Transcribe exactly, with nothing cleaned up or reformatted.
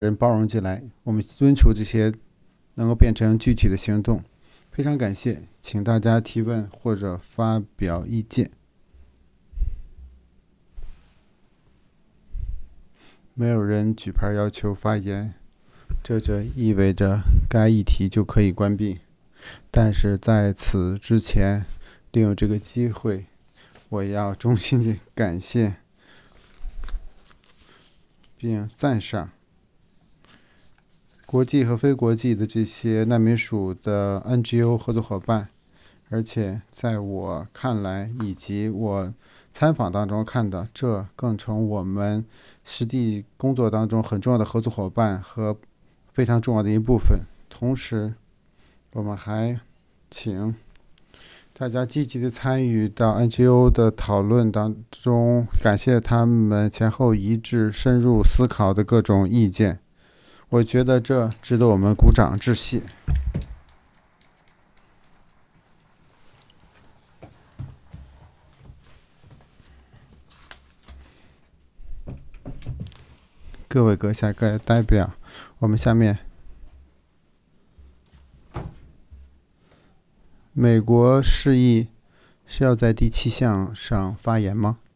人包容进来，我们敦促这些能够变成具体的行动。非常感谢，请大家提问或者发表意见。没有人举牌要求发言，这就意味着该议题就可以关闭。但是在此之前，利用这个机会，我要衷心的感谢并赞赏国际和非国际的这些难民署的 N G O 合作伙伴，而且在我看来，以及我参访当中看到，这更成我们实地工作当中很重要的合作伙伴和非常重要的一部分。同时，我们还请大家积极的参与到 N G O 的讨论当中，感谢他们前后一致、深入思考的各种意见。我觉得这值得我们鼓掌致谢。各位阁下、各位代表，我们下面，美国示意是要在第七项上发言吗？